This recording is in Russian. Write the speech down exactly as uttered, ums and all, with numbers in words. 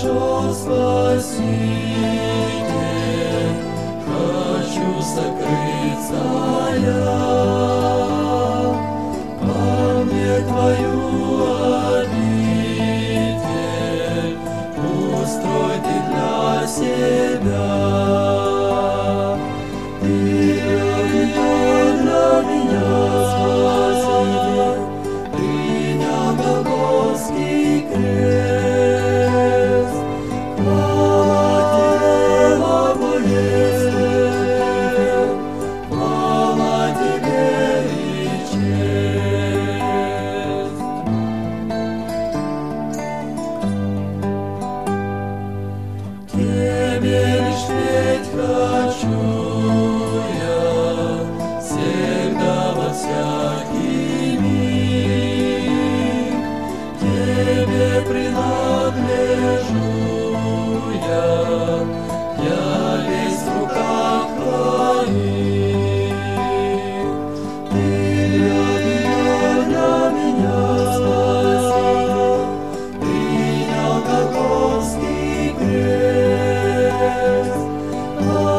пришел Спаситель, хочу сокрыться я во мне Твою обитель, устрой Ты для себя. Ты для меня Спаситель, принял Голгофский крест. Слава Тебе, Богородице, слава Тебе и честь. Тебе лишь петь хочу я всегда во всякий миг. Тебе принадлежу я, я весь в руках Твоих. Ты для меня, для меня Спаситель, принял Голгофский крест.